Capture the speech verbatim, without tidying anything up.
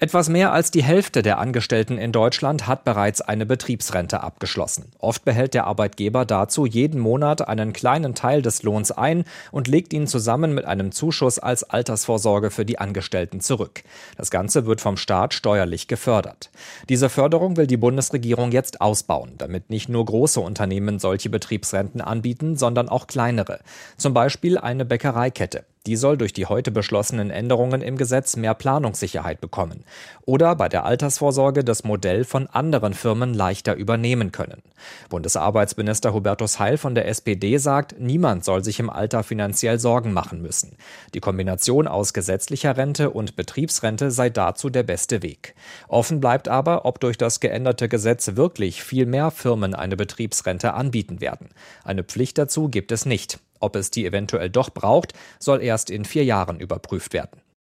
Etwas mehr als die Hälfte der Angestellten in Deutschland hat bereits eine Betriebsrente abgeschlossen. Oft behält der Arbeitgeber dazu jeden Monat einen kleinen Teil des Lohns ein und legt ihn zusammen mit einem Zuschuss als Altersvorsorge für die Angestellten zurück. Das Ganze wird vom Staat steuerlich gefördert. Diese Förderung will die Bundesregierung jetzt ausbauen, damit nicht nur große Unternehmen solche Betriebsrenten anbieten, sondern auch kleinere. Zum Beispiel eine Bäckereikette. Die soll durch die heute beschlossenen Änderungen im Gesetz mehr Planungssicherheit bekommen. Oder bei der Altersvorsorge das Modell von anderen Firmen leichter übernehmen können. Bundesarbeitsminister Hubertus Heil von der S P D sagt, niemand soll sich im Alter finanziell Sorgen machen müssen. Die Kombination aus gesetzlicher Rente und Betriebsrente sei dazu der beste Weg. Offen bleibt aber, ob durch das geänderte Gesetz wirklich viel mehr Firmen eine Betriebsrente anbieten werden. Eine Pflicht dazu gibt es nicht. Ob es die eventuell doch braucht, soll erst in vier Jahren überprüft werden.